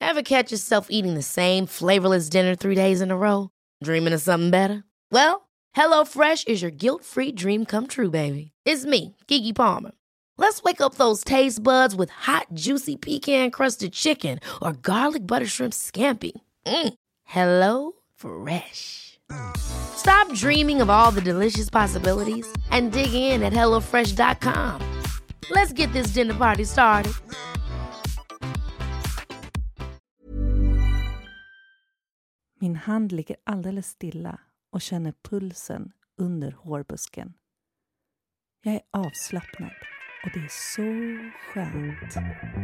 Ever catch yourself eating the same flavorless dinner 3 days in a row? Dreaming of something better? Well, HelloFresh is your guilt-free dream come true, baby. It's me, Keke Palmer. Let's wake up those taste buds with hot, juicy pecan-crusted chicken or garlic butter shrimp scampi. Hello Fresh. Stop dreaming of all the delicious possibilities and dig in at HelloFresh.com. Let's get this dinner party started. Min hand ligger alldeles stilla och känner pulsen under hårbusken. Jag är avslappnad och det är så skönt.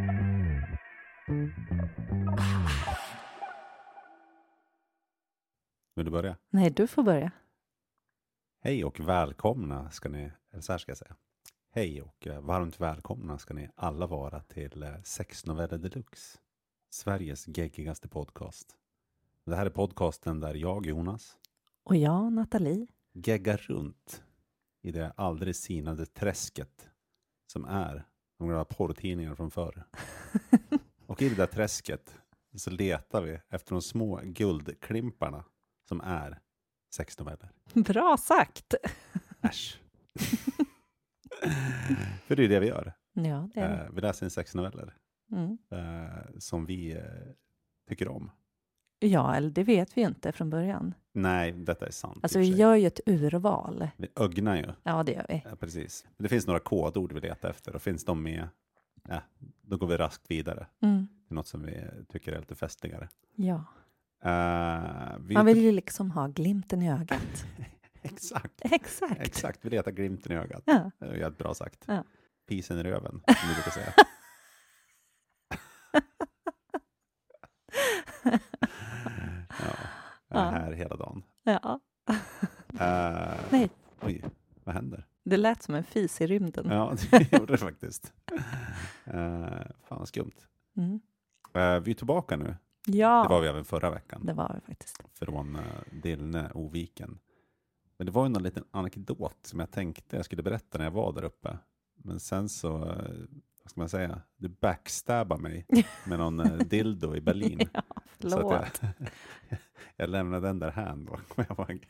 Vill du börja? Nej, du får börja. Hej och välkomna ska ni, eller så här ska jag säga. Hej och varmt välkomna ska ni alla vara till Sexnoveller Deluxe. Sveriges geggigaste podcast. Det här är podcasten där jag, Jonas. Och jag, Nathalie. Geggar runt i det aldrig sinade träsket som är de gamla porrtidningar från förr. Och i det där träsket så letar vi efter de små guldklimparna som är sexnoveller. Bra sagt! Äsch. För det är det vi gör. Ja, det är det. Vi läser in sexnoveller Mm. som vi tycker om. Ja, eller det vet vi inte från början. Nej, detta är sant. Alltså vi gör ju ett urval. Vi ögnar ju. Ja, det gör vi. Ja, precis. Men det finns några kodord vi letar efter och finns de med, ja, då går vi raskt vidare. Mm. Det är något som vi tycker är lite festligare. Ja. Vi Man vill ju liksom ha glimten i ögat. Exakt. Exakt. Vi letar glimten i ögat. Ja. Det är jävligt bra sagt. Ja. Pisen i röven, som du brukar säga. Jag är här hela dagen. Ja. Nej. Nej. Oj, vad händer? Det lät som en fis i rymden. Ja, det gjorde det faktiskt. Fan, skumt. Mm. Vi är tillbaka nu. Ja, Det var vi även förra veckan. det var vi faktiskt. Från Dillne, Oviken. Men det var ju någon liten anekdot som jag tänkte jag skulle berätta när jag var där uppe. Men sen så, vad ska man säga, du backstabbar mig med någon dildo i Berlin. Ja, Så att förlåt. jag lämnade den där hand då, kommer jag ihåg.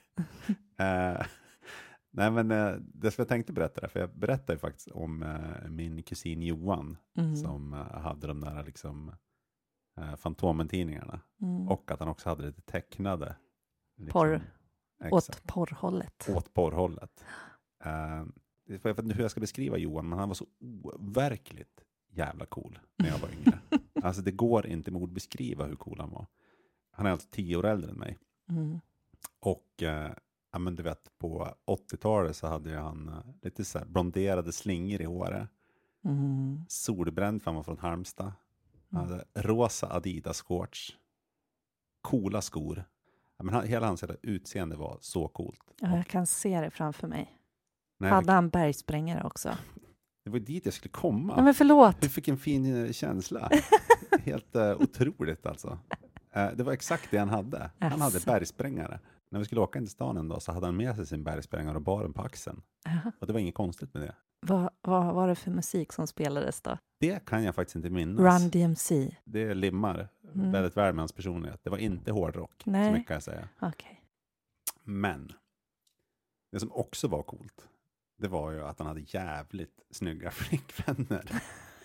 Nej, men det som jag tänkte berätta där, för jag berättade ju faktiskt om min kusin Johan som hade de där liksom Fantomen-tidningarna. Och att han också hade lite tecknade. Liksom, Porr. Åt porrhållet. Åt porrhållet. Jag vet inte hur jag ska beskriva Johan, men han var så overkligt jävla cool när jag var yngre. Alltså det går inte med ord beskriva hur cool han var. Han är alltså 10 år äldre än mig. Mm. Och ja, men du vet, på 80-talet så hade han lite så här blonderade slingor i håret. Solbränd, för han var från Halmstad. Han hade rosa Adidas-shorts. Coola skor. Ja, men hela hans utseende var så coolt. Ja, jag kan se det framför mig. Nej, Hade han bergsprängare också? det var dit jag skulle komma. Ja, men förlåt. Du fick en fin känsla. Helt otroligt alltså. Det var exakt det han hade. Han hade bergsprängare. När vi skulle åka in till stan en dag så hade han med sig sin bergsprängare och bar den på axeln. Och det var inget konstigt med det. Vad var det för musik som spelades då? Det kan jag faktiskt inte minnas. Run DMC. Det limmar väldigt väl med hans personlighet. Det var inte hårdrock, Nej. så mycket kan jag säga. Okay. Men det som också var coolt, det var ju att han hade jävligt snygga flickvänner.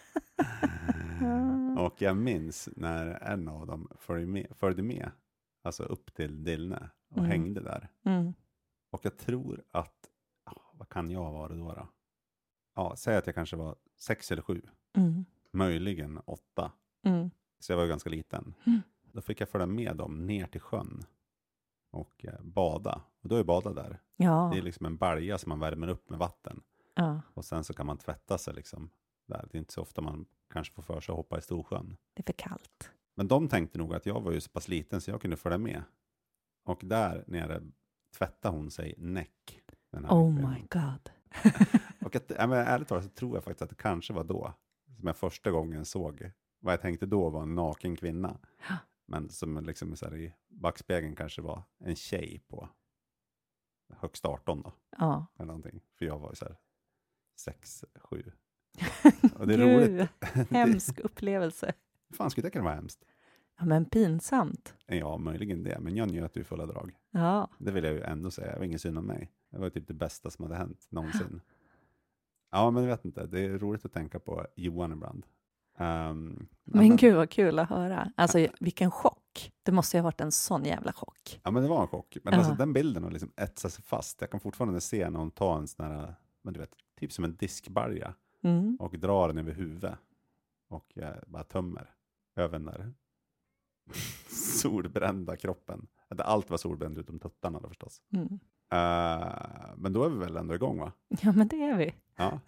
Och jag minns när en av dem följde med alltså upp till Dillne och hängde där. Och jag tror att, vad kan jag vara då? Ja, säg att jag kanske var 6 eller 7. Möjligen 8. Så jag var ganska liten. Då fick jag följa med dem ner till sjön och bada. Och då är bada där. Ja. Det är liksom en balja som man värmer upp med vatten. Ja. Och sen så kan man tvätta sig liksom där. Det är inte så ofta man kanske får för sig att hoppa i Storsjön. Det är för kallt. Men de tänkte nog att jag var ju så pass liten så jag kunde följa med. Och där nere tvättade hon sig näck. Oh my god. Och att, men ärligt talat så tror jag faktiskt att det kanske var då som jag första gången såg vad jag tänkte då var en naken kvinna. Men som liksom så här i backspegeln kanske var en tjej på högst 18 då. Ja. Eller någonting. För jag var ju så här 6, 7. Och det är roligt. Hemsk upplevelse. Hur fan skulle det kunna vara hemskt? Ja, men pinsamt. Ja, möjligen det. Men jag njöt ju fulla drag. Ja. Det vill jag ju ändå säga. Det var ingen synd om mig. Det var typ det bästa som hade hänt någonsin. Ja, men jag vet inte. Det är roligt att tänka på Johan ibland. Men gud vad kul att höra. Alltså vilken chock. Det måste ju ha varit en sån jävla chock. Ja, men det var en chock. Men alltså, den bilden har liksom etsat sig fast. Jag kan fortfarande se när hon tar en sån här, men du vet, typ som en diskbalja. Och drar den över huvudet. Och bara tömmer över den där solbrända kroppen. Allt var solbränd utom tuttarna då förstås. Men då är vi väl ändå igång, va? Ja, men det är vi. Ja.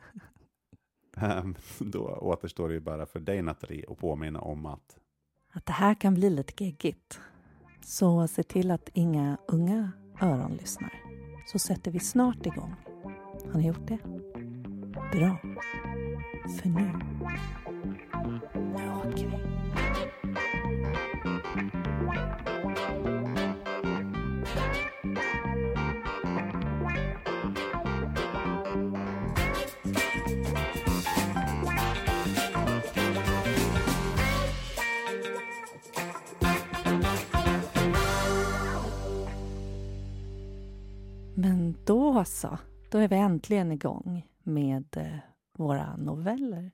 Då återstår det ju bara för dig, Nathalie, att påminna om att det här kan bli lite geggigt. Så se till att inga unga öron lyssnar. Så sätter vi snart igång. Har ni gjort det? Bra. För nu åker vi. Men då så, då är vi äntligen igång med våra noveller.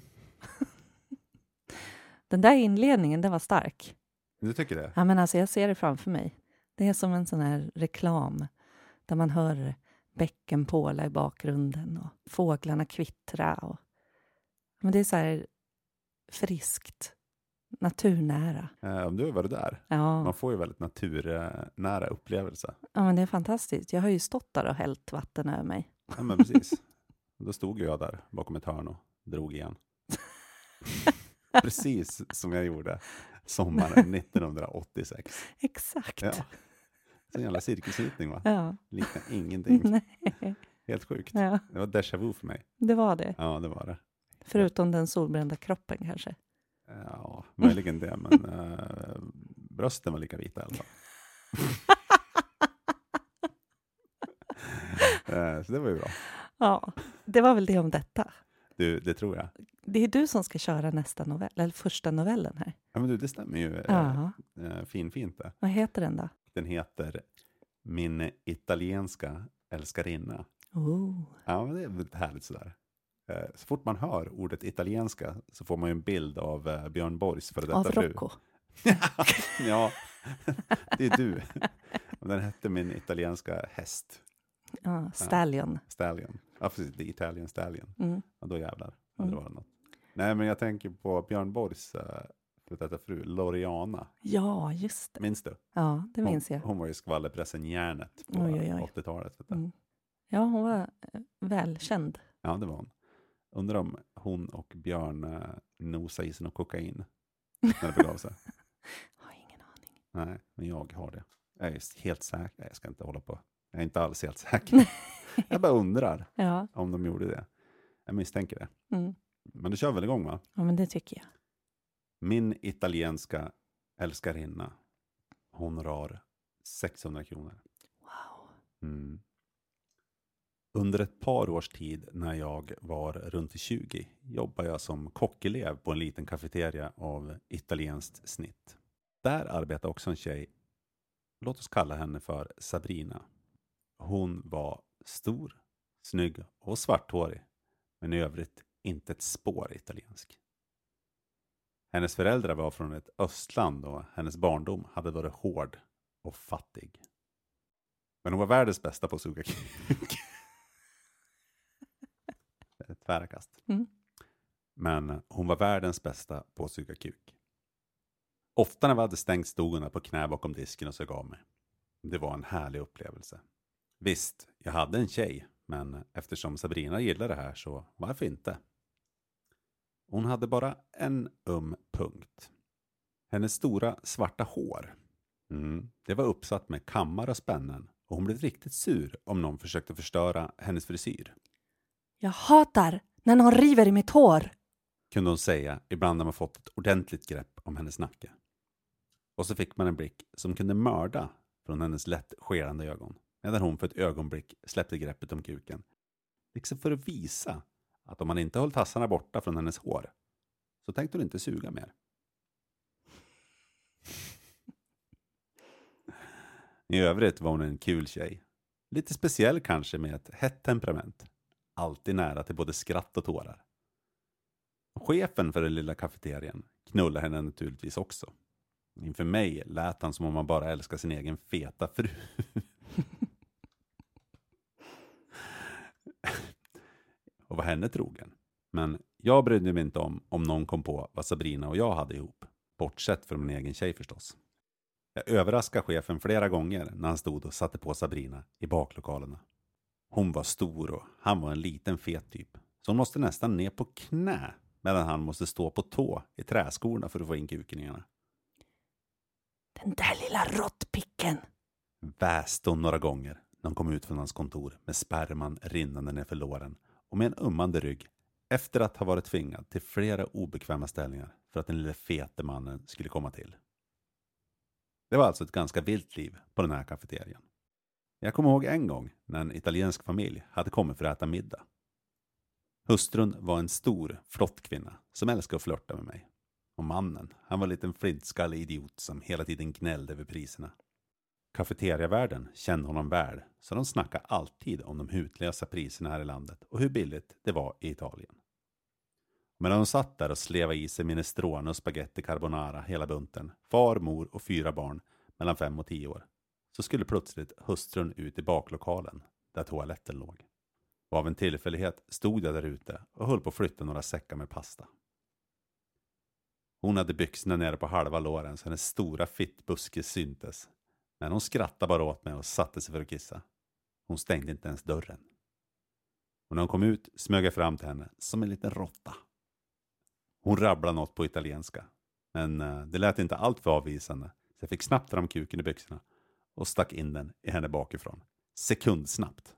Den där inledningen, den var stark. Du tycker det? Ja, men alltså jag ser det framför mig. Det är som en sån här reklam där man hör bäcken påla i bakgrunden och fåglarna kvittra. Men det är så här friskt, naturnära. Om du har varit där. Ja. Man får ju väldigt naturnära upplevelse. Ja, men det är fantastiskt. Jag har ju stått där och hällt vatten över mig. Ja, men precis. Då stod jag där bakom ett hörn och drog igen. Precis som jag gjorde sommaren 1986. Exakt. Ja. Så en jävla cirkelslutning, va? Ja. Liknar ingenting. Nej. Helt sjukt. Ja. Det var déjà vu för mig. Det var det. Ja, det var det. Förutom den solbrända kroppen kanske. Ja, möjligen det. Men brösten var lika vita i alla fall. Så det var ju bra. Ja, det var väl det om detta. Det tror jag. Det är du som ska köra nästa novell, eller första novellen här. Ja, men det stämmer ju fint det. Vad heter den då? Den heter Min italienska älskarinna. Ja, men det är väldigt härligt sådär. Så fort man hör ordet italienska så får man ju en bild av Björn Borgs för detta fru. Av Rocco. Ja, det är du. Och den hette Min italienska häst. Ja, Stallion. Stallion. Ja, precis. The Italian Stallion. Ja, då jävlar. Ja, det var något. Nej, men jag tänker på Björn Borgs för detta fru, Loriana. Ja, just det. Minns du? Ja, det minns jag. Hon var ju skvallerpressen Järnet på 80-talet. Vet du. Ja, hon var välkänd. Ja, det var hon. Undrar om hon och Björn nosade i sig något kokain när det begav sig. Jag har ingen aning. Nej, men jag har det. Jag är helt säker. Nej, jag ska inte hålla på. Jag är inte alls helt säker. Jag bara undrar om de gjorde det. Jag misstänker det. Men du kör väl igång, va? Ja, men det tycker jag. Min italienska älskarinna. Honorar 600 kronor. Wow. Under ett par års tid när jag var runt 20 jobbade jag som kockelev på en liten kafeteria av italienskt snitt. Där arbetade också en tjej, låt oss kalla henne för Sabrina. Hon var stor, snygg och svarthårig, men i övrigt inte ett spår italiensk. Hennes föräldrar var från ett östland och hennes barndom hade varit hård och fattig. Men hon var världens bästa på att suga kuk. Tvära kast. Men hon var världens bästa på att suga kuk. Ofta när vi hade stängt stod hon på knä bakom disken och sög av mig. Det var en härlig upplevelse. Visst, jag hade en tjej, men eftersom Sabrina gillade det här så varför inte? Hon hade bara en punkt. Hennes stora svarta hår. Det var uppsatt med kammar och spännen och hon blev riktigt sur om någon försökte förstöra hennes frisyr. Jag hatar när någon river i mitt hår, kunde hon säga ibland när man fått ett ordentligt grepp om hennes nacke. Och så fick man en blick som kunde mörda från hennes lätt skelande ögon. Medan hon för ett ögonblick släppte greppet om kuken. Liksom för att visa att om man inte höll tassarna borta från hennes hår så tänkte hon inte suga mer. I övrigt var hon en kul tjej. Lite speciell kanske med ett hett temperament. Alltid nära till både skratt och tårar. Chefen för den lilla kafeterian knullade henne naturligtvis också. Inför mig lät han som om man bara älskar sin egen feta fru. Och var henne trogen. Men jag brydde mig inte om någon kom på vad Sabrina och jag hade ihop. Bortsett från min egen tjej förstås. Jag överraskade chefen flera gånger när han stod och satte på Sabrina i baklokalerna. Hon var stor och han var en liten fet typ. Så hon måste nästan ner på knä medan han måste stå på tå i träskorna för att få in kuken i henne. Den där lilla råttpicken! Väste hon några gånger när hon kom ut från hans kontor med sperman rinnande ner för låren och med en ummande rygg efter att ha varit tvingad till flera obekväma ställningar för att den lilla fete mannen skulle komma till. Det var alltså ett ganska vilt liv på den här kafeterian. Jag kommer ihåg en gång när en italiensk familj hade kommit för att äta middag. Hustrun var en stor, flott kvinna som älskade att flirta med mig. Och mannen, han var en liten flintskallig idiot som hela tiden gnällde över priserna. Kafeteriavärden kände honom väl, så de snackade alltid om de hutlösa priserna här i landet och hur billigt det var i Italien. Men när de satt där och slevade i sig minestrone och spaghetti carbonara hela bunten, far, mor och 4 barn mellan 5 och 10 år, så skulle plötsligt hustrun ut i baklokalen där toaletten låg. Och av en tillfällighet stod jag där ute och höll på att flytta några säckar med pasta. Hon hade byxorna nere på halva låren så hennes stora fittbuske syntes. Men hon skrattade bara åt mig och satte sig för att kissa. Hon stängde inte ens dörren. Och när hon kom ut smög jag fram till henne som en liten råtta. Hon rabblade något på italienska. Men det lät inte allt för avvisande. Så jag fick snabbt fram kuken i byxorna och stack in den i henne bakifrån. Sekundsnabbt.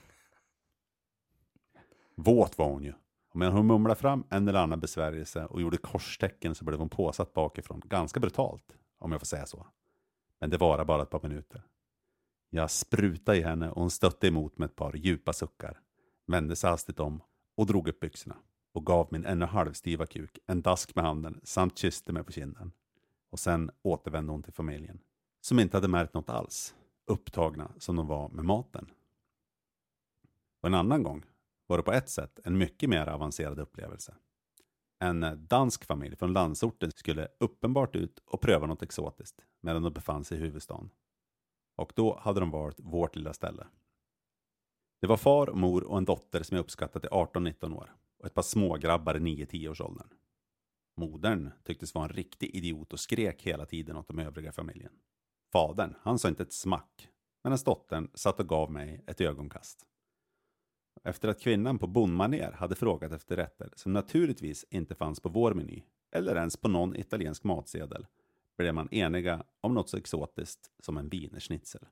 Våt var hon ju. Och medan hon mumlade fram en eller annan besvärjelse och gjorde korstecken så blev hon påsatt bakifrån. Ganska brutalt, om jag får säga så. Men det var bara ett par minuter. Jag sprutade i henne och hon stötte emot med ett par djupa suckar. Vände sig hastigt om och drog upp byxorna. Och gav min ännu halvstiva kuk en dask med handen samt kysste mig på kinden. Och sen återvände hon till familjen. Som inte hade märkt något alls. Upptagna som de var med maten. Och en annan gång var det på ett sätt en mycket mer avancerad upplevelse. En dansk familj från landsorten skulle uppenbart ut och pröva något exotiskt medan de befann sig i huvudstaden. Och då hade de valt vårt lilla ställe. Det var far, mor och en dotter som jag uppskattade till 18-19 år och ett par smågrabbar i 9-10 års åldern. Modern tycktes vara en riktig idiot och skrek hela tiden åt de övriga familjen. Fadern, han sa inte ett smack, medan dottern satt och gav mig ett ögonkast. Efter att kvinnan på bondmaner hade frågat efter rätter som naturligtvis inte fanns på vår meny eller ens på någon italiensk matsedel blev man eniga om något så exotiskt som en wienerschnitzel.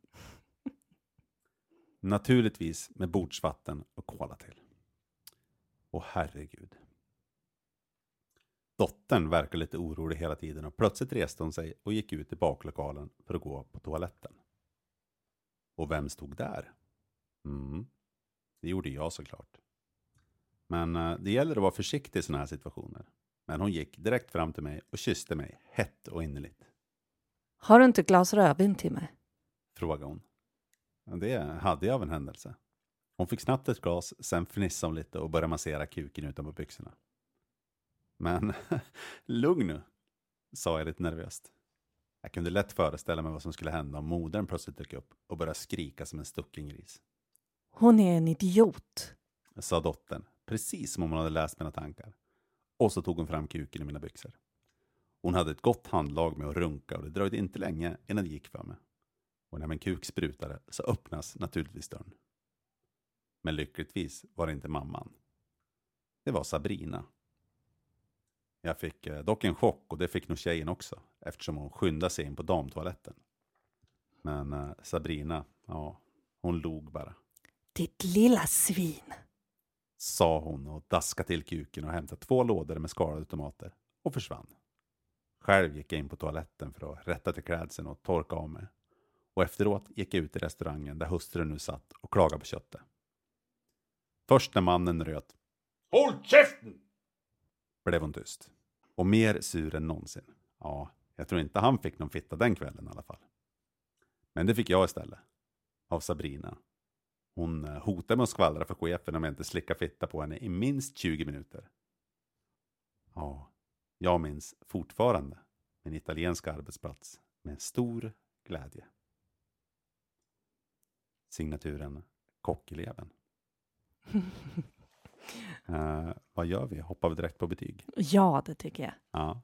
Naturligtvis med bordsvatten och kola till. Åh herregud. Dottern verkade lite orolig hela tiden och plötsligt reste hon sig och gick ut i baklokalen för att gå på toaletten. Och vem stod där? Det gjorde jag såklart. Men det gäller att vara försiktig i såna här situationer. Men hon gick direkt fram till mig och kysste mig hett och innerligt. Har du inte glas rödvin till mig? Frågade hon. Det hade jag av en händelse. Hon fick snabbt ett glas, sen fnissade hon lite och började massera kuken utanpå byxorna. Men lugn nu, sa jag lite nervöst. Jag kunde lätt föreställa mig vad som skulle hända om modern plötsligt dök upp och började skrika som en stucken gris. Hon är en idiot, sa dottern, precis som om hon hade läst mina tankar. Och så tog hon fram kuken i mina byxor. Hon hade ett gott handlag med att runka och det dröjde inte länge innan det gick för mig. Och när min kuk sprutade så öppnas naturligtvis dörren. Men lyckligtvis var det inte mamman. Det var Sabrina. Jag fick dock en chock och det fick nog tjejen också. Eftersom hon skyndade sig in på damtoaletten. Men Sabrina, ja, hon log bara. Ditt lilla svin, sa hon och daskade till kuken och hämtade 2 lådor med skalade tomater och försvann. Själv gick jag in på toaletten för att rätta till klädseln och torka av mig. Och efteråt gick jag ut i restaurangen där hustrun nu satt och klagade på köttet. Först när mannen röt "Håll käften!" blev hon tyst. Och mer sur än någonsin. Ja, jag tror inte han fick någon fitta den kvällen i alla fall. Men det fick jag istället. Av Sabrina. Hon hotade med att skvallra för chefen om jag inte slickar fitta på henne i minst 20 minuter. Ja, jag minns fortfarande min italienska arbetsplats med stor glädje. Signaturen kockeleven. Vad gör vi? Hoppar vi direkt på betyg? Ja, det tycker jag. Ja.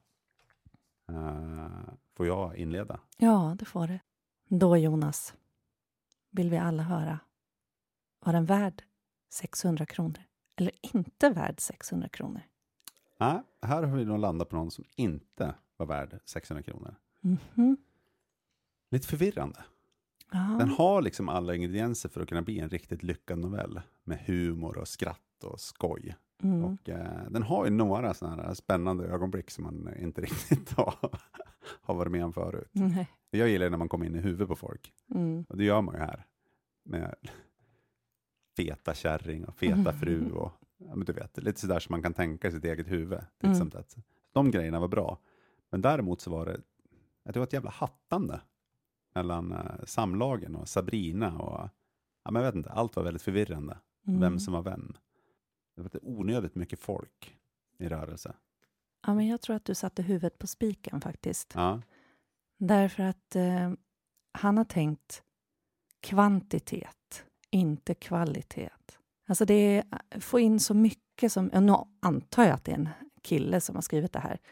Får jag inleda? Ja, det får det. Då, Jonas, vill vi alla höra. Var den värd 600 kronor? Eller inte värd 600 kronor? Nej, här har vi nog landat på någon som inte var värd 600 kronor. Mhm. Lite förvirrande. Ja. Den har liksom alla ingredienser för att kunna bli en riktigt lyckad novell. Med humor och skratt och skoj. Mm. Och den har ju några sådana här spännande ögonblick som man inte riktigt har varit med om förut. Nej. Jag gillar när man kommer in i huvudet på folk. Mm. Och det gör man ju här. Med feta kärring och feta fru och ja, men du vet, lite sådär som man kan tänka i sitt eget huvud. De grejerna var bra. Men däremot så var det var ett jävla hattande mellan samlagen och Sabrina och ja, men jag vet inte, allt var väldigt förvirrande. Vem som var vem. Det var onödigt mycket folk i rörelse. Ja, men jag tror att du satte huvudet på spiken faktiskt. Ja. Därför att han har tänkt kvantitet, inte kvalitet. Alltså det är få in så mycket som, nu antar jag att det är en kille som har skrivit det här.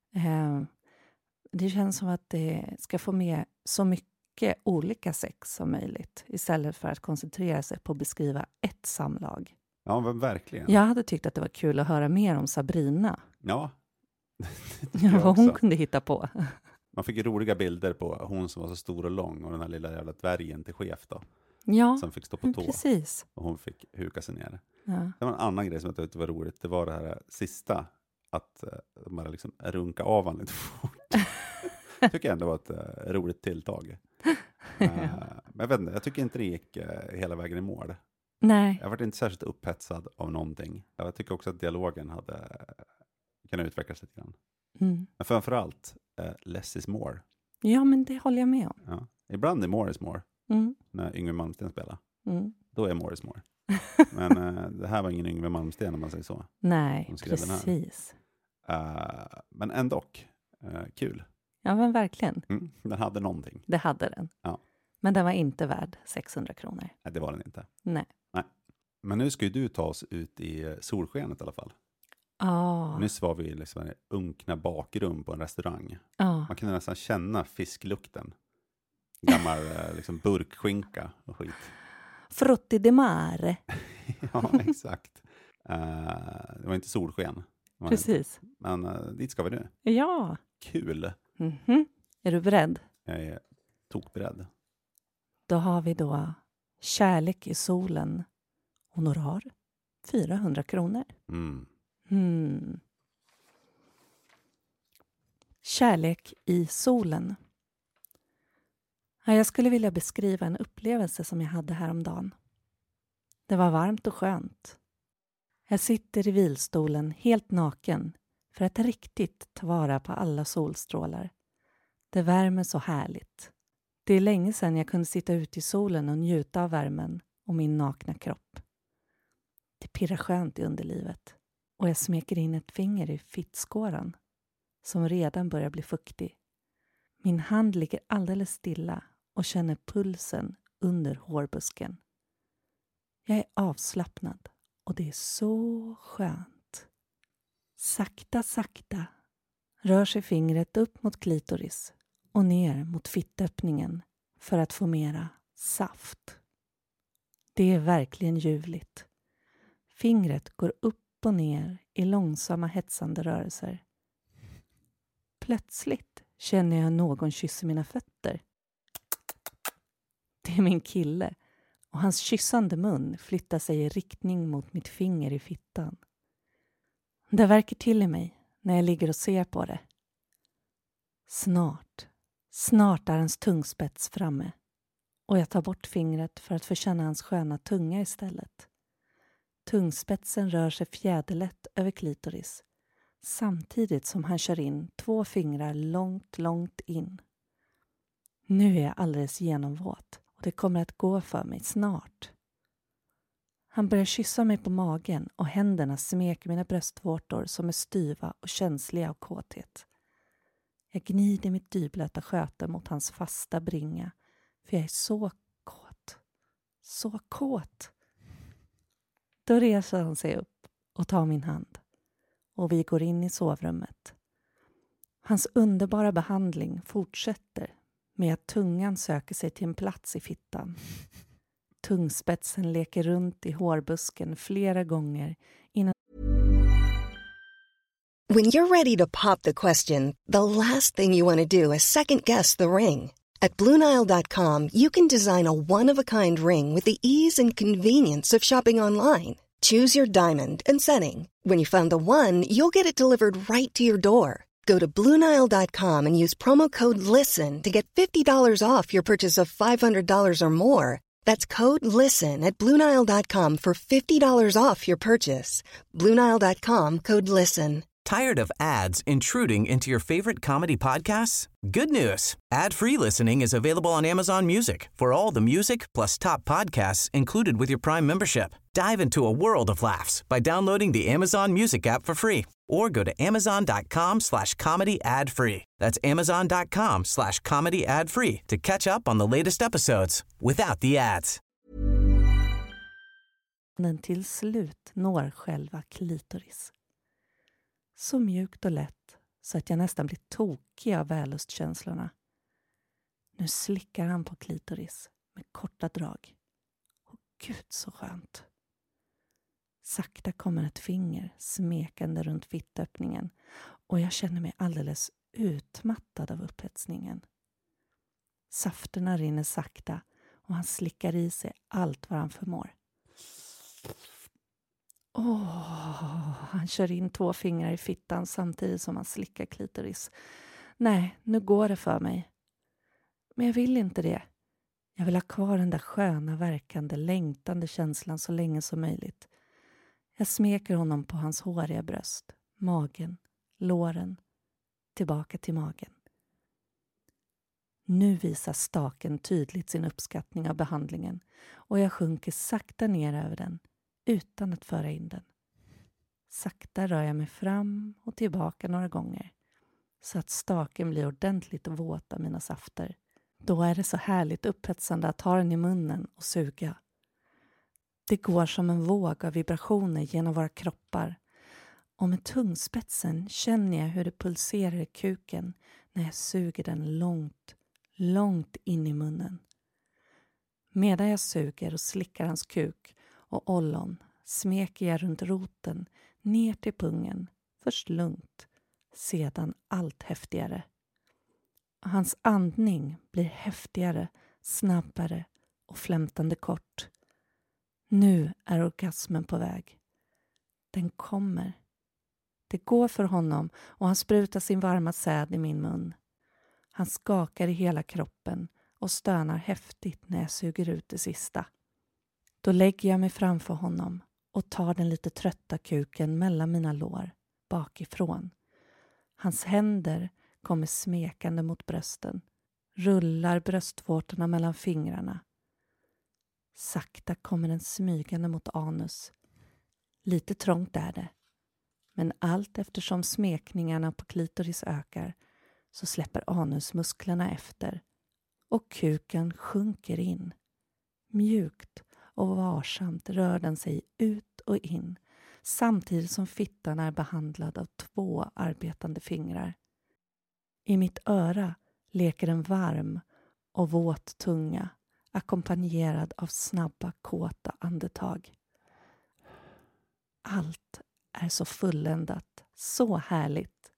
Det känns som att det ska få med så mycket olika sex som möjligt. Istället för att koncentrera sig på att beskriva ett samlag. Ja, men verkligen. Jag hade tyckt att det var kul att höra mer om Sabrina. Ja. Vad hon kunde hitta på. Man fick roliga bilder på hon som var så stor och lång och den här lilla jävla dvärgen till chef då. Ja, som fick stå på tå. Precis. Och hon fick huka sig ner. Ja. Det var en annan grej som jag tyckte var roligt. Det var det här sista. Att bara liksom runka av han lite fort. Tycker jag ändå var ett roligt tilltag. Men jag vet inte, jag tycker inte det gick hela vägen i mål. Nej. Jag var inte särskilt upphetsad av någonting. Jag tycker också att dialogen hade kunnat utvecklas lite grann. Mm. Men framförallt, less is more. Ja, men det håller jag med om. Ja. Ibland är more is more. Mm. När Yngwie Malmsteen spelar. Mm. Då är more is more. Men det här var ingen Yngwie Malmsteen om man säger så. Nej, precis. Men ändå kul. Ja, men verkligen. Den hade någonting. Det hade den. Ja. Men den var inte värd 600 kronor. Nej, det var den inte. Nej. Men nu ska ju du ta oss ut i solskenet i alla fall. Nyss var vi liksom i unkna bakrum på en restaurang. Man kunde nästan känna fisklukten. Gammal liksom burkskinka och skit. Frutti di mare. Ja, exakt. Det var inte solsken. Precis. Men dit ska vi nu. Ja. Kul. Mm-hmm. Är du beredd? Jag är tokberedd. Då har vi då Kärlek i solen. Honorar 400 kronor. Kärlek i solen. Jag skulle vilja beskriva en upplevelse som jag hade häromdagen. Det var varmt och skönt. Jag sitter i vilstolen helt naken för att riktigt ta vara på alla solstrålar. Det värmer så härligt. Det är länge sedan jag kunde sitta ute i solen och njuta av värmen och min nakna kropp. Det pirrar skönt i underlivet och jag smeker in ett finger i fittskåran som redan börjar bli fuktig. Min hand ligger alldeles stilla och känner pulsen under hårbusken. Jag är avslappnad och det är så skönt. Sakta, sakta rör sig fingret upp mot klitoris och ner mot fittöppningen för att få mera saft. Det är verkligen ljuvligt. Fingret går upp och ner i långsamma hetsande rörelser. Plötsligt känner jag någon kysser mina fötter. Det är min kille och hans kyssande mun flyttar sig i riktning mot mitt finger i fittan. Det verkar till i mig när jag ligger och ser på det. Snart är hans tungspets framme och jag tar bort fingret för att få känna hans sköna tunga istället. Tungspetsen rör sig fjäderlätt över klitoris samtidigt som han kör in 2 fingrar långt in. Nu är jag alldeles genomvåt och det kommer att gå för mig snart. Han börjar kyssa mig på magen och händerna smeker mina bröstvårtor som är styva och känsliga av kåthet. Jag gnider mitt dyblöta sköte mot hans fasta bringa för jag är så kåt. Så kåt. Då reser han sig upp och tar min hand och vi går in i sovrummet. Hans underbara behandling fortsätter med att tungan söker sig till en plats i fittan. Tungspetsen leker runt i hårbusken flera gånger innan... When you're ready to pop the question, the last thing you want to do is second guess the ring. At BlueNile.com you can design a one-of-a-kind ring with the ease and convenience of shopping online. Choose your diamond and setting. When you find the one, you'll get it delivered right to your door. Go to BlueNile.com and use promo code LISTEN to get $50 off your purchase of $500 or more. That's code LISTEN at BlueNile.com for $50 off your purchase. BlueNile.com, code LISTEN. Tired of ads intruding into your favorite comedy podcasts? Good news. Ad-free listening is available on Amazon Music for all the music plus top podcasts included with your Prime membership. Dive into a world of laughs by downloading the Amazon Music app for free or go to amazon.com/comedy ad-free. That's amazon.com/comedy ad-free to catch up on the latest episodes without the ads. Den till slut når själva klitoris. Så mjukt och lätt så att jag nästan blir tokig av vällustkänslorna. Nu slickar han på klitoris med korta drag. Och gud så skönt. Sakta kommer ett finger smekande runt fittöppningen och jag känner mig alldeles utmattad av upphetsningen. Safterna rinner sakta och han slickar i sig allt vad han förmår. Han kör in 2 fingrar i fittan samtidigt som han slickar klitoris. Nej, nu går det för mig. Men jag vill inte det. Jag vill ha kvar den där sköna, verkande, längtande känslan så länge som möjligt. Jag smeker honom på hans håriga bröst, magen, låren, tillbaka till magen. Nu visar staken tydligt sin uppskattning av behandlingen och jag sjunker sakta ner över den utan att föra in den. Sakta rör jag mig fram och tillbaka några gånger så att staken blir ordentligt våt av mina safter. Då är det så härligt upphetsande att ha den i munnen och suga. Det går som en våg av vibrationer genom våra kroppar och med tungspetsen känner jag hur det pulserar i kuken när jag suger den långt, långt in i munnen. Medan jag suger och slickar hans kuk och ollon smeker jag runt roten ner till pungen, först lugnt, sedan allt häftigare. Hans andning blir häftigare, snabbare och flämtande kort. Nu är orgasmen på väg. Den kommer. Det går för honom och han sprutar sin varma säd i min mun. Han skakar i hela kroppen och stönar häftigt när jag suger ut det sista. Då lägger jag mig framför honom och tar den lite trötta kuken mellan mina lår, bakifrån. Hans händer kommer smekande mot brösten, rullar bröstvårtorna mellan fingrarna. Sakta kommer den smygande mot anus. Lite trångt är det, men allt eftersom smekningarna på klitoris ökar så släpper anusmusklerna efter och kuken sjunker in. Mjukt och varsamt rör den sig ut och in samtidigt som fittan är behandlad av 2 arbetande fingrar. I mitt öra leker en varm och våt tunga ackompanjerad av snabba, kåta andetag. Allt är så fulländat, så härligt.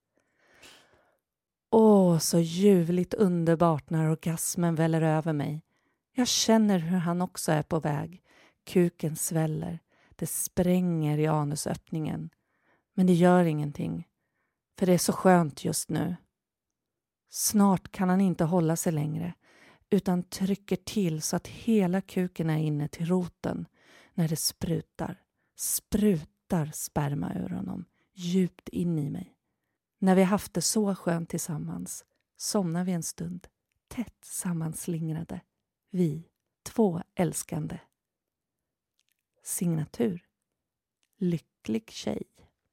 Så ljuvligt underbart när orgasmen väller över mig. Jag känner hur han också är på väg. Kuken sväller, det spränger i anusöppningen. Men det gör ingenting, för det är så skönt just nu. Snart kan han inte hålla sig längre, utan trycker till så att hela kuken är inne till roten när det sprutar sperma ur honom djupt in i mig. När vi haft det så skönt tillsammans somnar vi en stund, tätt sammanslingrade. Vi, 2 älskande. Signatur. Lycklig tjej.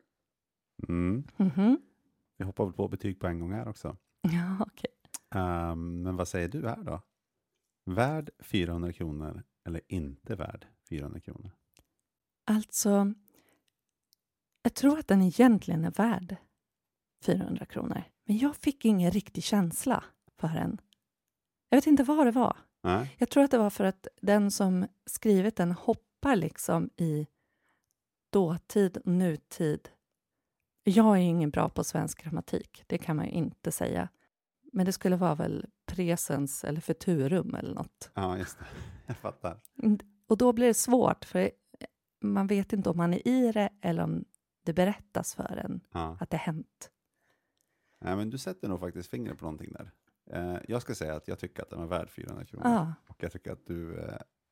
Vi hoppar väl på betyg på en gång här också. Ja, okej. Men vad säger du här då? Värd 400 kronor eller inte värd 400 kronor? Alltså, jag tror att den egentligen är värd 400 kronor. Men jag fick ingen riktig känsla för den. Jag vet inte vad det var. Nej. Jag tror att det var för att den som skrivit den hoppar liksom i dåtid och nutid. Jag är ingen bra på svensk grammatik. Det kan man ju inte säga. Men det skulle vara väl presens eller futurum eller något. Ja, just det. Jag fattar. Och då blir det svårt för man vet inte om man är i det eller om det berättas för en att det hänt. Nej, men du sätter nog faktiskt fingret på någonting där. Jag ska säga att jag tycker att den var värd 400 kronor. Ja. Och jag tycker att du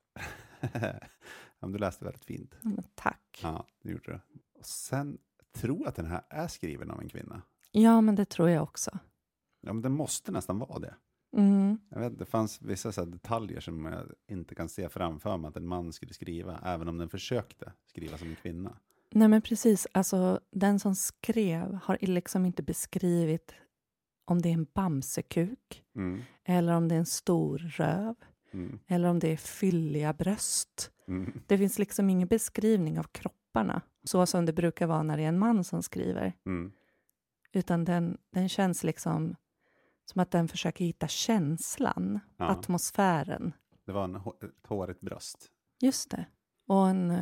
du läste väldigt fint. Tack. Ja, det gjorde du. Och sen tror jag att den här är skriven av en kvinna. Ja, men det tror jag också. Ja, men den måste nästan vara det. Jag vet, det fanns vissa så här detaljer som jag inte kan se framför mig att en man skulle skriva, även om den försökte skriva som en kvinna. Nej, men precis. Alltså, den som skrev har liksom inte beskrivit om det är en bamsekuk eller om det är en stor röv eller om det är fylliga bröst. Det finns liksom ingen beskrivning av kropparna så som det brukar vara när det är en man som skriver. Utan den känns liksom som att den försöker hitta känslan, atmosfären. Det var ett hårigt bröst. Just det. Och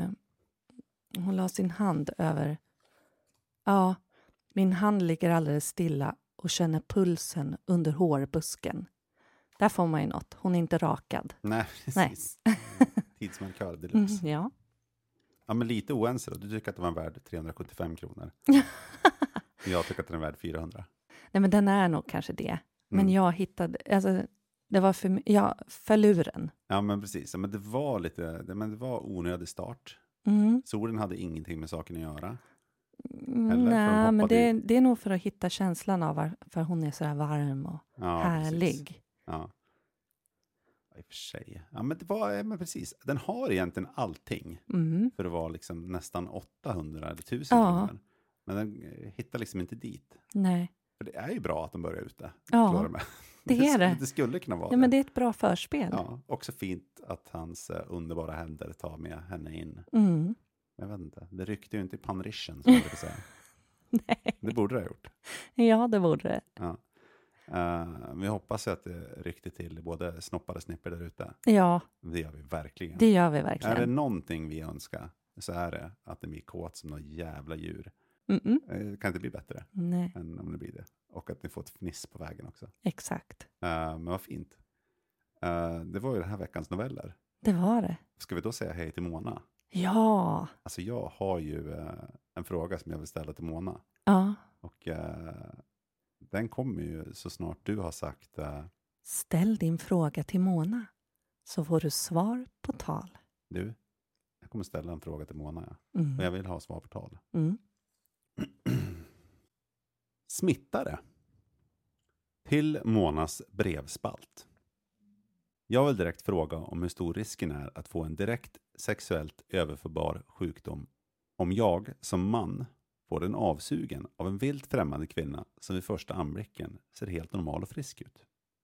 hon la sin hand över. Ja, min hand ligger alldeles stilla och känner pulsen under hårbusken. Där får man ju något. Hon är inte rakad. Nej, precis. Tidsmarkör deluxe. Ja. Ja, men lite oense då. Du tycker att det var värd 375 kronor. Jag tycker att den är värd 400. Nej, men den är nog kanske det. Men jag hittade, alltså det var förluren. Ja, men precis. Ja, men det var onödig start. Solen hade ingenting med saken att göra. Nej, men det är nog för att hitta känslan av varför hon är så här varm och härlig. Precis. Ja. I och för sig. Ja, men precis. Den har egentligen allting för att vara liksom nästan 800 eller 1000 kronor. Men den hittar liksom inte dit. Nej. För det är ju bra att de börjar ute. Ja, det är det. Det skulle kunna vara det. Men det är ett bra förspel. Ja, också fint att hans underbara händer tar med henne in. Jag vet inte. Det ryckte ju inte i panrischen, som jag brukar säga. Nej. Det borde det ha gjort. Ja, det borde det. Ja. Vi hoppas att det ryckte till både snoppar och snipper där ute. Ja. Det gör vi verkligen. Det gör vi verkligen. Är det någonting vi önskar så är det att det blir kåt som något jävla djur. Det kan inte bli bättre än om det blir det. Och att ni får ett fniss på vägen också. Exakt. Men vad fint. Det var ju den här veckans noveller. Det var det. Ska vi då säga hej till Mona? Ja. Alltså jag har ju en fråga som jag vill ställa till Mona. Ja. Och den kommer ju så snart du har sagt... Ställ din fråga till Mona så får du svar på tal. Du, jag kommer ställa en fråga till Mona. Och jag vill ha svar på tal. Smittare. Till Monas brevspalt. Jag vill direkt fråga om hur stor risken är att få en direkt sexuellt överförbar sjukdom om jag som man får den avsugen av en vilt främmande kvinna som vid första anblicken ser helt normal och frisk ut.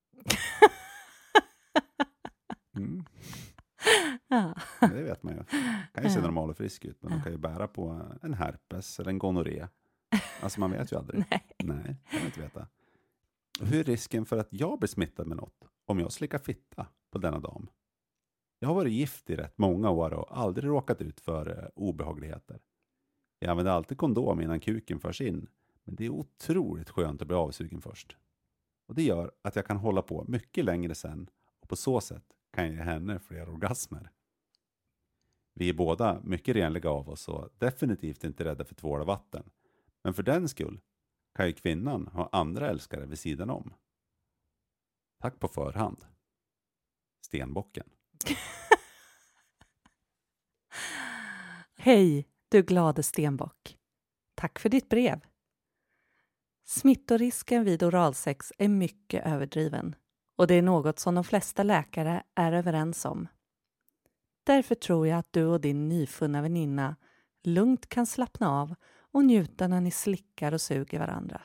Ja. Det vet man ju. Kan ju se normal och frisk ut, men de kan ju bära på en herpes eller en gonorré. Alltså man vet ju aldrig. Nej, kan man inte veta. Och hur är risken för att jag blir smittad med något om jag slickar fitta på denna dam? Jag har varit gift i rätt många år och aldrig råkat ut för obehagligheter. Jag använder alltid kondom innan kuken förs in, men det är otroligt skönt att bli avsugen först. Och det gör att jag kan hålla på mycket längre sen och på så sätt kan jag ge henne fler orgasmer. Vi är båda mycket renliga av oss och definitivt inte rädda för tvål och vatten. Men för den skull kan ju kvinnan ha andra älskare vid sidan om. Tack på förhand. Stenbocken. Hej, du glade stenbock. Tack för ditt brev. Smittorisken vid oralsex är mycket överdriven. Och det är något som de flesta läkare är överens om. Därför tror jag att du och din nyfunna väninna lugnt kan slappna av och njuta när ni slickar och suger varandra.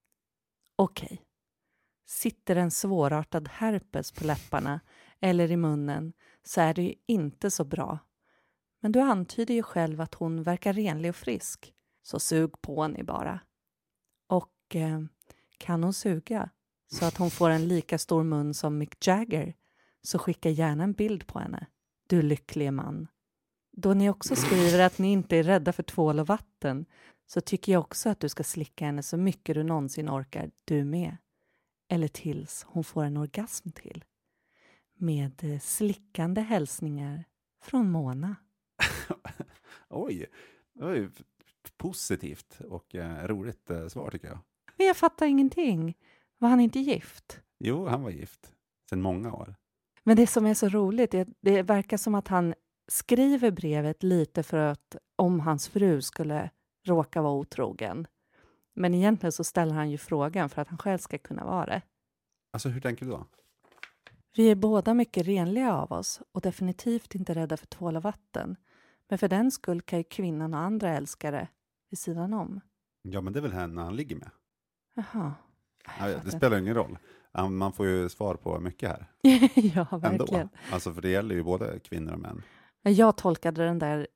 Okej. Sitter en svårartad herpes på läpparna eller i munnen så är det ju inte så bra. Men du antyder ju själv att hon verkar renlig och frisk. Så sug på ni bara. Och kan hon suga så att hon får en lika stor mun som Mick Jagger, så skicka gärna en bild på henne. Du lycklige man. Då ni också skriver att ni inte är rädda för tvål och vatten, så tycker jag också att du ska slicka henne så mycket du någonsin orkar, du med. Eller tills hon får en orgasm till. Med slickande hälsningar från Mona. Oj, det var ju positivt och roligt svar tycker jag. Men jag fattar ingenting. Var han inte gift? Jo, han var gift sedan många år. Men det som är så roligt, det verkar som att han skriver brevet lite för att om hans fru skulle råka vara otrogen. Men egentligen så ställer han ju frågan för att han själv ska kunna vara det. Alltså hur tänker du då? Vi är båda mycket renliga av oss och definitivt inte rädda för tvål och vatten. Men för den skull kan ju kvinnan och andra älskare vid sidan om. Ja, men det är väl henne han ligger med. Jaha. Ja, det spelar ingen roll. Man får ju svar på mycket här. Ja, verkligen. Ändå. Alltså för det gäller ju både kvinnor och män. Jag tolkade den där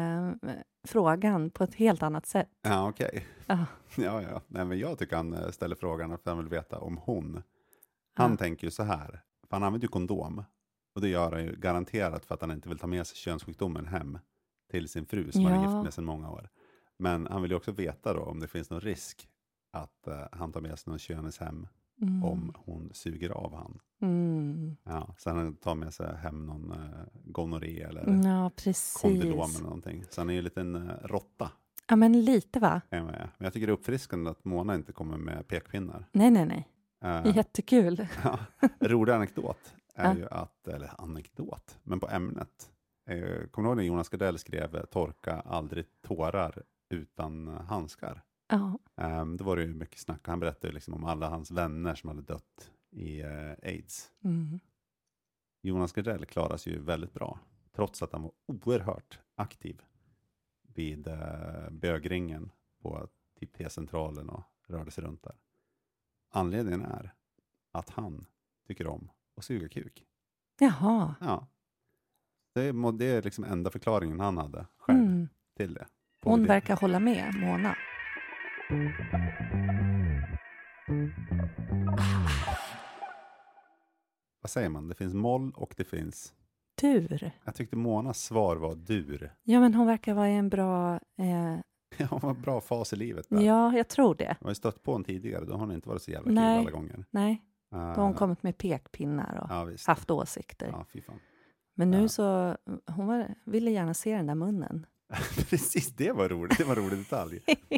frågan på ett helt annat sätt. Ja, okej. Ja. Ja. Nej, men jag tycker han ställer frågan för att han vill veta om hon. Han tänker ju så här. För han använder ju kondom. Och det gör han ju garanterat för att han inte vill ta med sig könssjukdomen hem till sin fru som han är gift med sedan många år. Men han vill ju också veta då om det finns någon risk att han tar med sig någon könis hem om hon suger av han. Ja, så han tar med sig hem någon gonorré eller kondylom eller någonting. Så han är ju en liten råtta. Ja, men lite va? Men jag tycker det är uppfriskande att Mona inte kommer med pekpinnar. Nej. Jättekul. Ja, rolig anekdot är ju att, eller anekdot, men på ämnet. Kommer du ihåg när Jonas Gardell skrev torka aldrig tårar utan handskar? Ja. Då var det ju mycket snack. Han berättade liksom om alla hans vänner som hade dött i AIDS. Jonas Gardell klarar sig ju väldigt bra. Trots att han var oerhört aktiv vid bögringen på typ T-centralen och rörde sig runt där. Anledningen är att han tycker om att suga kuk. Jaha. Ja. Det är liksom enda förklaringen han hade själv till det. Hon verkar hålla med, Mona. Vad säger man? Det finns moll och det finns... Dur. Jag tyckte Monas svar var dur. Ja, men hon verkar vara i en bra... Ja, hon var bra fas i livet där. Ja, jag tror det. Jag har ju stött på en tidigare, då har hon inte varit så jävla kul alla gånger. Nej, då har hon kommit med pekpinnar och haft åsikter. Ja, fy fan. Men nu så, hon ville gärna se den där munnen. Precis, det var roligt. Det var en rolig detalj.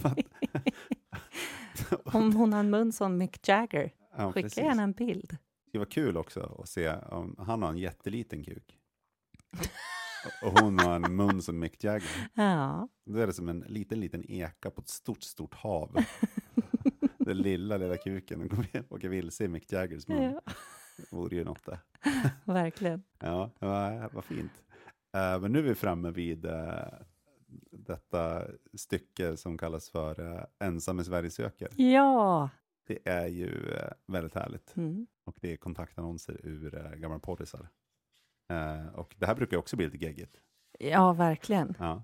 Om hon har en mun som Mick Jagger, skicka gärna en bild. Det var kul också att se om han har en jätteliten kuk. Och hon har en mun som Mick Jagger. Ja. Då är det som en liten eka på ett stort hav. Den lilla kuken åker vilse i Mick Jaggers mun. Ja. Det vore ju något där. Verkligen. Ja, vad fint. Men nu är vi framme vid detta stycke som kallas för Ensam i Sverige söker. Ja. Det är ju väldigt härligt. Och det är kontaktannonser ur gamla porrisar. Och det här brukar också bli lite geggigt. Ja, verkligen. Ja.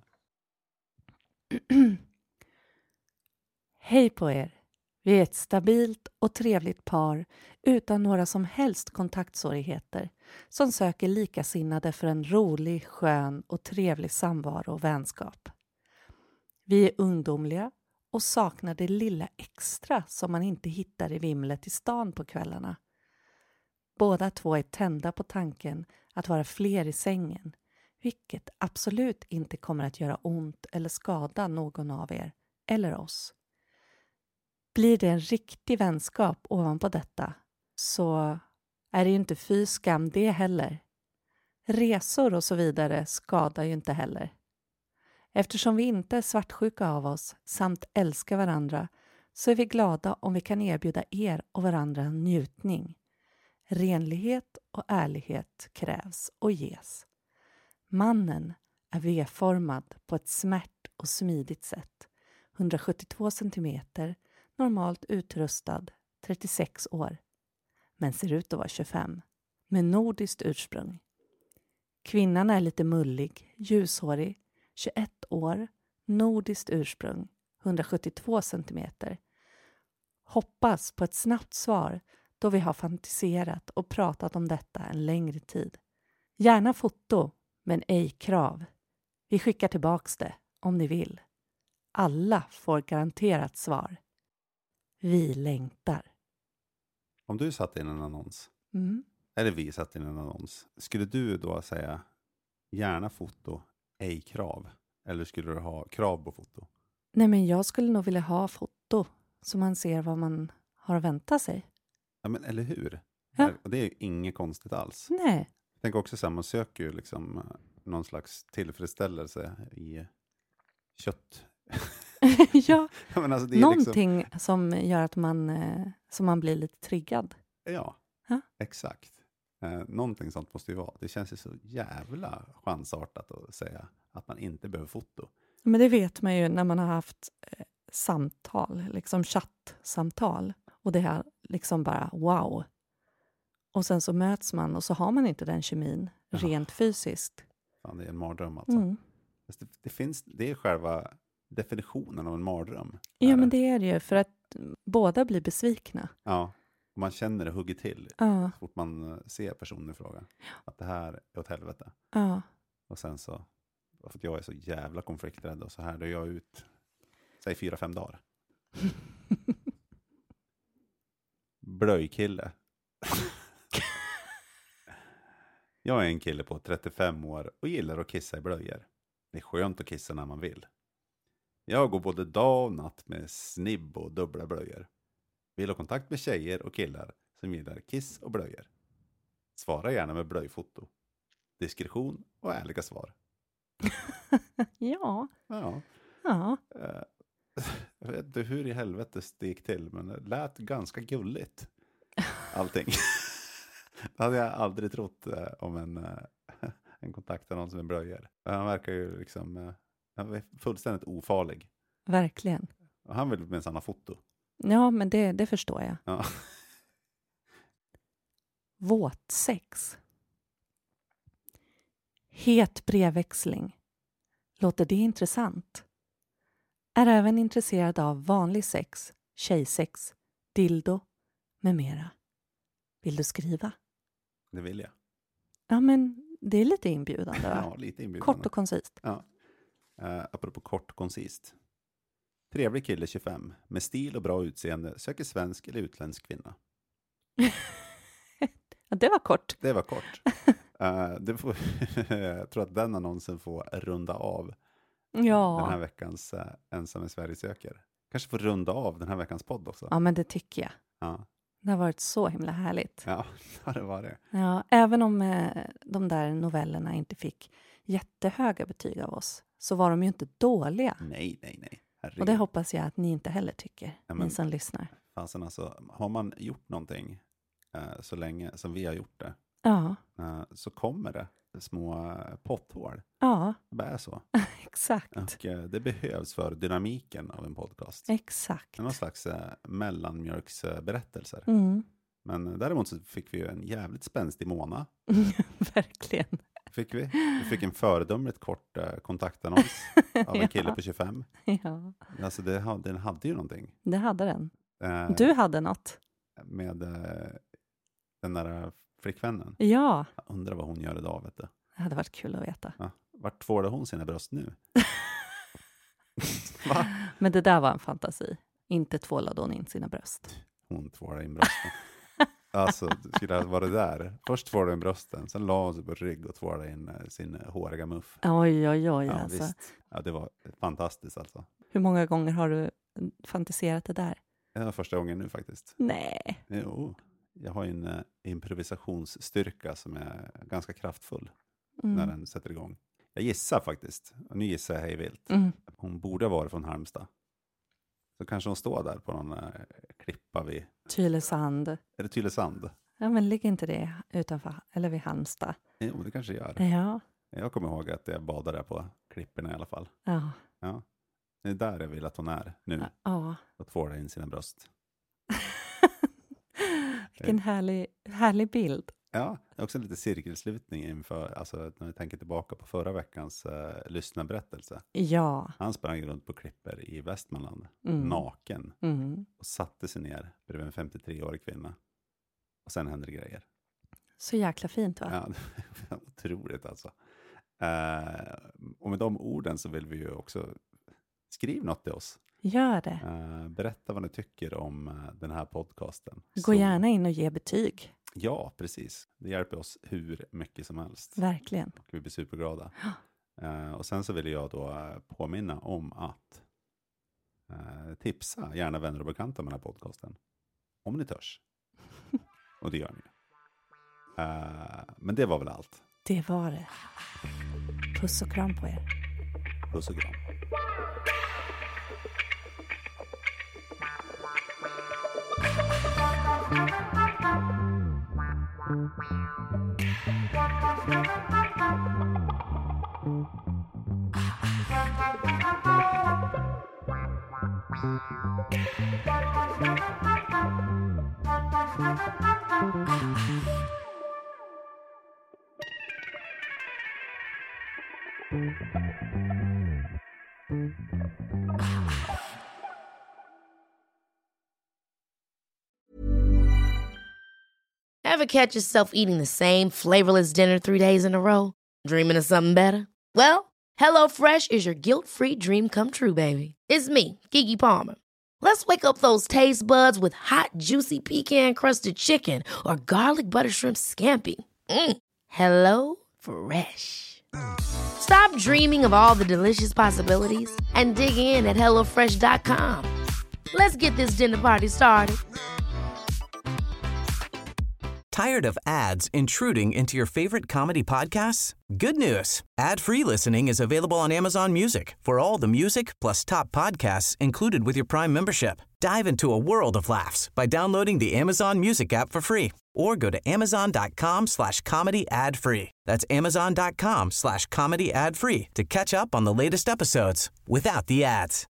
Hej på er. Vi är ett stabilt och trevligt par utan några som helst kontaktsvårigheter som söker likasinnade för en rolig, skön och trevlig samvaro och vänskap. Vi är ungdomliga och saknar det lilla extra som man inte hittar i vimlet i stan på kvällarna. Båda två är tända på tanken att vara fler i sängen, vilket absolut inte kommer att göra ont eller skada någon av er eller oss. Blir det en riktig vänskap ovanpå detta så är det ju inte fy skam det heller. Resor och så vidare skadar ju inte heller. Eftersom vi inte är svartsjuka av oss samt älskar varandra så är vi glada om vi kan erbjuda er och varandra en njutning. Renlighet och ärlighet krävs och ges. Mannen är V-formad på ett smärt och smidigt sätt. 172 centimeter, normalt utrustad, 36 år. Men ser ut att vara 25. Med nordiskt ursprung. Kvinnan är lite mullig, ljushårig, 21 år, nordiskt ursprung, 172 centimeter. Hoppas på ett snabbt svar då vi har fantiserat och pratat om detta en längre tid. Gärna foto, men ej krav. Vi skickar tillbaks det om ni vill. Alla får garanterat svar. Vi längtar. Om du satt in en annons, Mm. eller vi satt in en annons, skulle du då säga gärna foto, ej krav? Eller skulle du ha krav på foto? Nej, men jag skulle nog vilja ha foto så man ser vad man har att vänta sig. Ja, men eller hur? Ja. Och det är ju inget konstigt alls. Nej. Jag tänker också så här, man söker ju liksom någon slags tillfredsställelse i kött. Ja, Ja, men alltså det är någonting liksom, som gör att man blir lite triggad. ja, Ja. exakt. Någonting sånt måste ju vara. Det känns ju så jävla chansartat att säga att man inte behöver foto. Men det vet man ju när man har haft samtal, liksom chattsamtal. Och det här liksom bara wow. Och sen så möts man och så har man inte den kemin rent fysiskt. Fan, det är en mardröm alltså. Mm. Det är själva definitionen av en mardröm. Ja, men det är det ju för att båda blir besvikna. Ja, och man känner det hugger till Ja, så fort man ser personen i fråga. Att det här är åt helvete. ja. Och sen så, för att jag är så jävla konflikträdd och så här, då är jag ut, säg 4-5 dagar. Blöjkille. Jag är en kille på 35 år och gillar att kissa i blöjor. Det är skönt att kissa när man vill. Jag går både dag och natt med snibb och dubbla blöjor. Vill ha kontakt med tjejer och killar som gillar kiss och blöjor. Svara gärna med blöjfoto. Diskretion och ärliga svar. Ja. Ja. Ja. Jag vet inte hur i helvete det gick till, men det lät ganska gulligt. Allting. Det hade jag aldrig trott om en kontaktannons med blöjor. Han verkar ju liksom han är fullständigt ofarlig. Verkligen. Och han vill med en sån här foto. Ja, men det förstår jag. Ja. Våtsex. Het brevväxling. Låter det intressant? Är även intresserad av vanlig sex, tjejsex, dildo med mera. Vill du skriva? Det vill jag. Ja, men det är lite inbjudande. Va? Ja, lite inbjudande. Kort och koncist. Ja. Apropå kort och koncist. Trevlig kille 25. Med stil och bra utseende. Söker svensk eller utländsk kvinna. Ja, det var kort. Det var kort. Jag tror att den annonsen får runda av den här Ja. veckans Ensam i Sverige söker. Kanske får runda av den här veckans podd också. Ja, men det tycker jag. Ja, Det har varit så himla härligt. ja det var det. Ja, även om de där novellerna inte fick jättehöga betyg av oss så var de ju inte dåliga. Nej. Herregud. Och det hoppas jag att ni inte heller tycker, Ja, men- ni som lyssnar. Fasen, alltså, har man gjort någonting så länge som vi har gjort det Ja, så kommer det små potthål. ja, Det bara är så. exakt. Och det behövs för dynamiken av en podcast. Exakt. Någon slags mellanmjölksberättelser. Mm. Men däremot så fick vi ju en jävligt spänstig Mona. Verkligen. Fick vi. Vi fick en föredömligt kort kontaktannons av en kille Ja. på 25. Ja, Alltså den hade ju någonting. det hade den. Eh, Du hade något. Med den där flickvännen. Ja, Jag undrar vad hon gör idag, vet du. det hade varit kul att veta. Ja. Vart tvålar hon sina bröst nu? Va? Men det där var en fantasi. Inte tvålade hon in sina bröst. Hon tvålar in brösten. Alltså, det skulle ha varit där. Först tvålade in brösten, sen la hon sig på rygg och tvålade in sin håriga muff. Oj, Ja, alltså. visst. Ja, det var fantastiskt alltså. Hur många gånger har du fantiserat det där? Det var första gången nu faktiskt. Nej. Jo, jag har ju en improvisationsstyrka som är ganska kraftfull Mm. när den sätter igång. Jag gissar faktiskt, och nu gissar jag hej vilt. Mm. Hon borde ha varit från Halmstad. Så kanske hon står där på någon klippa vid, Tylösand. är det Tylösand? Ja, men ligger inte det utanför, eller vid Halmstad? Jo, det kanske gör. Ja. Jag kommer ihåg att jag badade på klipporna i alla fall. Ja. Ja. Det är där jag vill att hon är nu. Ja. Och tvåla in sina bröst. Vilken härlig bild. Ja, det är också lite cirkelslutning inför, alltså när vi tänker tillbaka på förra veckans lyssnarberättelse. Ja. Han sprang runt på klipper i Västmanland, naken, och satte sig ner bredvid en 53-årig kvinna. Och sen hände det grejer. Så jäkla fint, va? Ja, det var otroligt alltså. Och med de orden så vill vi ju också skriva något till oss. Gör det. Berätta vad ni tycker om den här podcasten. Gå gärna in och ge betyg. Ja, precis. Det hjälper oss hur mycket som helst. Verkligen. Och vi blir superglada. Och sen så vill jag då påminna om att tipsa gärna vänner och bekanta med den här podcasten. Om ni törs. Och det gör ni. Men det var väl allt. Det var det. Puss och kram på er. Puss och kram. Ever catch yourself eating the same flavorless dinner 3 days in a row? Dreaming of something better? Well, HelloFresh is your guilt-free dream come true, baby. It's me, Keke Palmer. Let's wake up those taste buds with hot, juicy pecan-crusted chicken or garlic butter shrimp scampi. Hello Fresh. Stop dreaming of all the delicious possibilities and dig in at HelloFresh.com. Let's get this dinner party started. Tired of ads intruding into your favorite comedy podcasts? Good news. Ad-free listening is available on Amazon Music for all the music plus top podcasts included with your Prime membership. Dive into a world of laughs by downloading the Amazon Music app for free or go to amazon.com/comedy ad-free. That's amazon.com/comedy ad-free to catch up on the latest episodes without the ads.